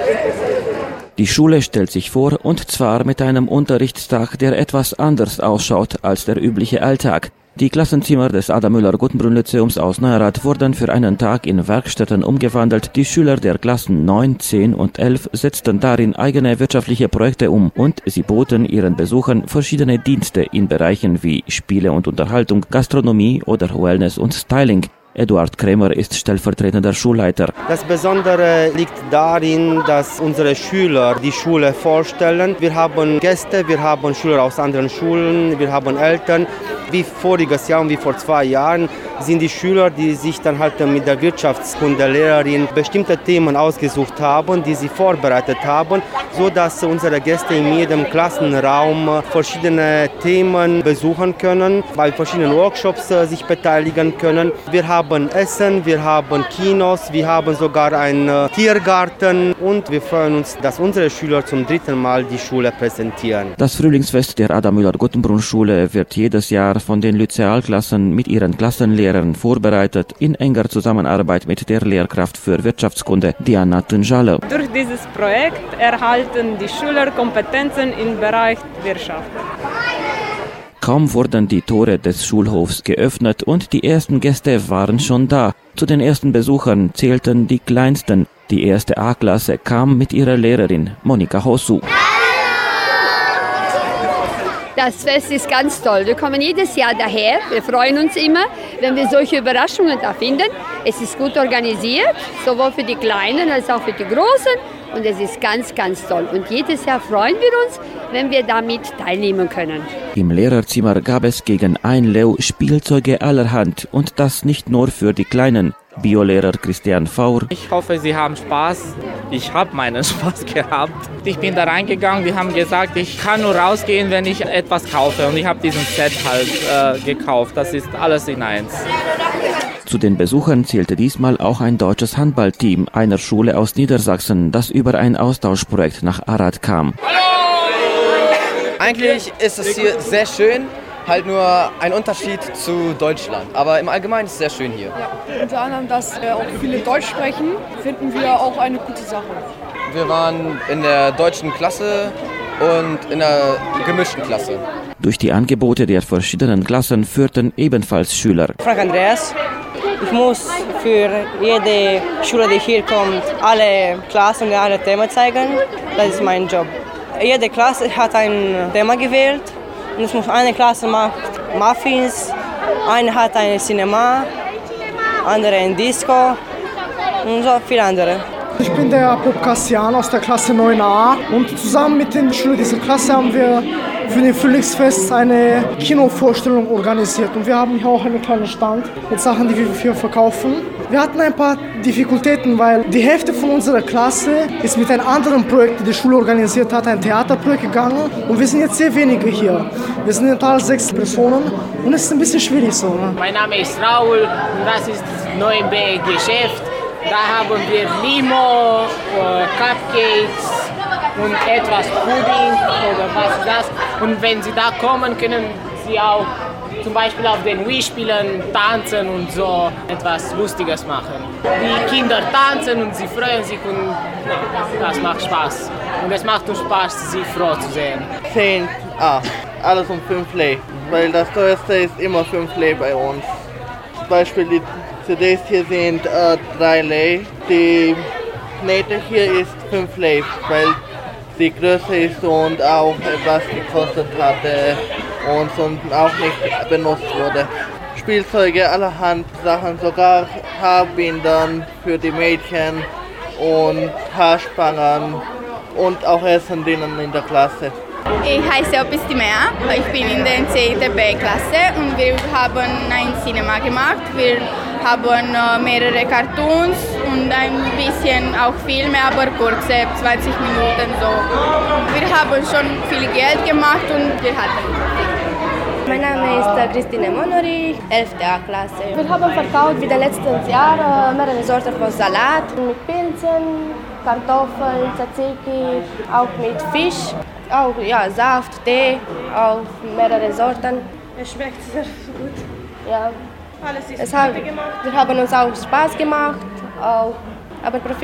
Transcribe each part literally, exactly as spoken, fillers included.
Die Schule stellt sich vor, und zwar mit einem Unterrichtstag, der etwas anders ausschaut als der übliche Alltag. Die Klassenzimmer des Adam-Müller-Guttenbrunn-Lyzeums aus Neurath wurden für einen Tag in Werkstätten umgewandelt. Die Schüler der Klassen neun, zehn und elf setzten darin eigene wirtschaftliche Projekte um und sie boten ihren Besuchern verschiedene Dienste in Bereichen wie Spiele und Unterhaltung, Gastronomie oder Wellness und Styling. Eduard Krämer ist stellvertretender Schulleiter. Das Besondere liegt darin, dass unsere Schüler die Schule vorstellen. Wir haben Gäste, wir haben Schüler aus anderen Schulen, wir haben Eltern. Wie voriges Jahr und wie vor zwei Jahren sind die Schüler, die sich dann halt mit der Wirtschaftskundelehrerin bestimmte Themen ausgesucht haben, die sie vorbereitet haben, so dass unsere Gäste in jedem Klassenraum verschiedene Themen besuchen können, bei verschiedenen Workshops sich beteiligen können. Wir haben Essen, wir haben Kinos, wir haben sogar einen Tiergarten und wir freuen uns, dass unsere Schüler zum dritten Mal die Schule präsentieren. Das Frühlingsfest der Adam-Müller-Guttenbrunn-Schule wird jedes Jahr von den Lyzealklassen mit ihren Klassenlehrern vorbereitet, in enger Zusammenarbeit mit der Lehrkraft für Wirtschaftskunde, Diana Tânjală. Durch dieses Projekt erhalten die Schüler Kompetenzen im Bereich Wirtschaft. Kaum wurden die Tore des Schulhofs geöffnet und die ersten Gäste waren schon da. Zu den ersten Besuchern zählten die Kleinsten. Die erste A-Klasse kam mit ihrer Lehrerin, Monika Hossu. Das Fest ist ganz toll. Wir kommen jedes Jahr daher. Wir freuen uns immer, wenn wir solche Überraschungen da finden. Es ist gut organisiert, sowohl für die Kleinen als auch für die Großen. Und es ist ganz, ganz toll. Und jedes Jahr freuen wir uns, wenn wir damit teilnehmen können. Im Lehrerzimmer gab es gegen ein Leu Spielzeuge allerhand. Und das nicht nur für die Kleinen. Biolehrer Christian Faur. Ich hoffe, Sie haben Spaß. Ich habe meinen Spaß gehabt. Ich bin da reingegangen, die haben gesagt, ich kann nur rausgehen, wenn ich etwas kaufe. Und ich habe diesen Set halt äh, gekauft. Das ist alles in eins. Zu den Besuchern zählte diesmal auch ein deutsches Handballteam einer Schule aus Niedersachsen, das über ein Austauschprojekt nach Arad kam. Eigentlich ist es hier sehr schön. Halt nur ein Unterschied zu Deutschland. Aber im Allgemeinen ist es sehr schön hier. Ja, unter anderem, dass wir auch viele Deutsch sprechen, finden wir auch eine gute Sache. Wir waren in der deutschen Klasse und in der gemischten Klasse. Durch die Angebote der verschiedenen Klassen führten ebenfalls Schüler. Frank Andreas. Ich muss für jede Schule, die hier kommt, alle Klassen und alle Themen zeigen. Das ist mein Job. Jede Klasse hat ein Thema gewählt. Und es muss eine Klasse macht Muffins, eine hat ein Cinema, andere ein Disco und so viele andere. Ich bin der Pop Kassian aus der Klasse neun a und zusammen mit den Schülern dieser Klasse haben wir für den Frühlingsfest eine Kinovorstellung organisiert. Und wir haben hier auch einen kleinen Stand mit Sachen, die wir verkaufen. Wir hatten ein paar Difficultäten, weil die Hälfte von unserer Klasse ist mit einem anderen Projekt, das die Schule organisiert hat, ein Theaterprojekt gegangen. Und wir sind jetzt sehr wenige hier. Wir sind in total sechs Personen und es ist ein bisschen schwierig so. Ne? Mein Name ist Raul und das ist das neue B-Geschäft. Da haben wir Limo, Cupcakes und etwas Pudding oder was ist das. Und wenn Sie da kommen, können Sie auch zum Beispiel auf den Wii-Spielen tanzen und so etwas Lustiges machen. Die Kinder tanzen und sie freuen sich und das macht Spaß. Und es macht uns Spaß, sie froh zu sehen. zehn A, alles um fünf Lei, weil das teuerste ist immer fünf Lei bei uns. Zum Beispiel die C Ds hier sind äh, drei Lei, die Knete hier ist fünf Lei, weil sie größer ist und auch etwas gekostet hatte und sonst auch nicht benutzt wurde. Spielzeuge, allerhand Sachen, sogar Haarbindern für die Mädchen und Haarspangen und auch Essen drinnen in der Klasse. Ich heiße Opistimea, ich bin in der zehnten B-Klasse und wir haben ein Cinema gemacht. Wir haben mehrere Cartoons und ein bisschen auch Filme, aber kurze, zwanzig Minuten so. Wir haben schon viel Geld gemacht und wir hatten. Mein Name ist Christine Monori, elfte A-Klasse. Wir haben verkauft wie letztes Jahr mehrere Sorten von Salat mit Pilzen, Kartoffeln, Tzatziki, auch mit Fisch, auch ja, Saft, Tee, auch mehrere Sorten. Es schmeckt sehr gut. Ja. Alles ist es hat, gemacht. Wir haben uns auch Spaß gemacht, auch, aber Profit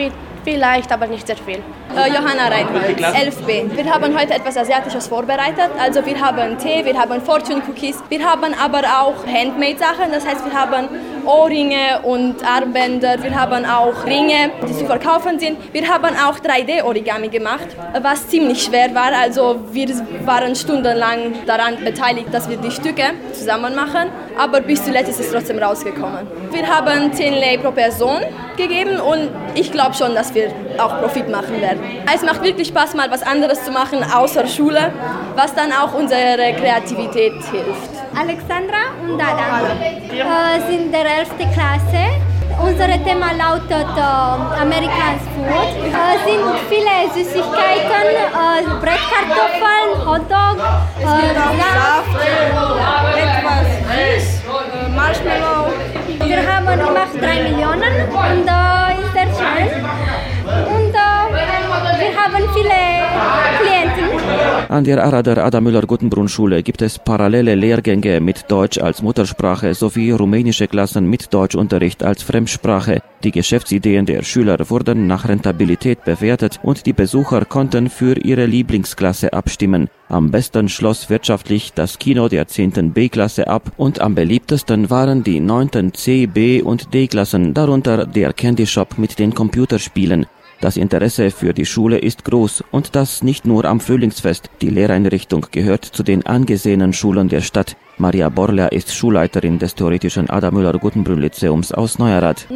Vielleicht, aber nicht sehr viel. Äh, Johanna Reinhold, elf B. Wir haben heute etwas Asiatisches vorbereitet. Also wir haben Tee, wir haben Fortune Cookies, wir haben aber auch Handmade-Sachen. Das heißt, wir haben Ohrringe und Armbänder, wir haben auch Ringe, die zu verkaufen sind. Wir haben auch drei D Origami gemacht, was ziemlich schwer war. Also wir waren stundenlang daran beteiligt, dass wir die Stücke zusammen machen. Aber bis zuletzt ist es trotzdem rausgekommen. Wir haben zehn Lei pro Person gegeben und ich glaube schon, dass wir auch Profit machen werden. Es macht wirklich Spaß, mal was anderes zu machen außer Schule, was dann auch unserer Kreativität hilft. Alexandra und Dada äh, sind der elfte Klasse. Unser Thema lautet äh, American Food. Es äh, sind viele Süßigkeiten, äh, Bratkartoffeln, Hotdog, äh, Saft, etwas Fisch, äh, Marshmallow. Wir haben gemacht drei Millionen und äh, ist sehr schön. Und äh, wir haben viele Klienten. An der Arader Ada-Müller-Guttenbrunn-Schule gibt es parallele Lehrgänge mit Deutsch als Muttersprache sowie rumänische Klassen mit Deutschunterricht als Fremdsprache. Die Geschäftsideen der Schüler wurden nach Rentabilität bewertet und die Besucher konnten für ihre Lieblingsklasse abstimmen. Am besten schloss wirtschaftlich das Kino der zehnten B-Klasse ab und am beliebtesten waren die neunten C, B und D-Klassen, darunter der Candy Shop mit den Computerspielen. Das Interesse für die Schule ist groß und das nicht nur am Frühlingsfest. Die Lehreinrichtung gehört zu den angesehenen Schulen der Stadt. Maria Borlea ist Schulleiterin des theoretischen Ada-Müller-Guttenbrunn-Lyzeums aus Neuerath.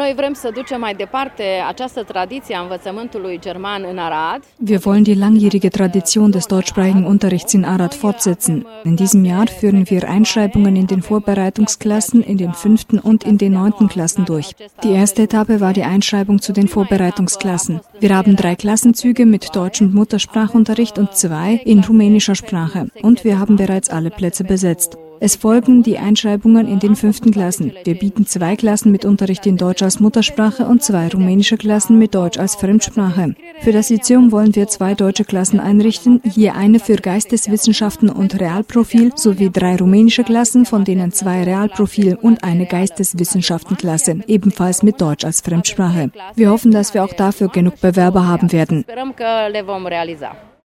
Wir wollen die langjährige Tradition des deutschsprachigen Unterrichts in Arad fortsetzen. In diesem Jahr führen wir Einschreibungen in den Vorbereitungsklassen, in den fünften und in den neunten Klassen durch. Die erste Etappe war die Einschreibung zu den Vorbereitungsklassen. Wir haben drei Klassenzüge mit Deutsch- und Muttersprachunterricht und zwei in rumänischer Sprache. Und wir haben bereits alle Plätze besetzt. Es folgen die Einschreibungen in den fünften Klassen. Wir bieten zwei Klassen mit Unterricht in Deutsch als Muttersprache und zwei rumänische Klassen mit Deutsch als Fremdsprache. Für das Lyzeum wollen wir zwei deutsche Klassen einrichten, je eine für Geisteswissenschaften und Realprofil sowie drei rumänische Klassen, von denen zwei Realprofil und eine Geisteswissenschaftenklasse, ebenfalls mit Deutsch als Fremdsprache. Wir hoffen, dass wir auch dafür genug Bewerber haben werden.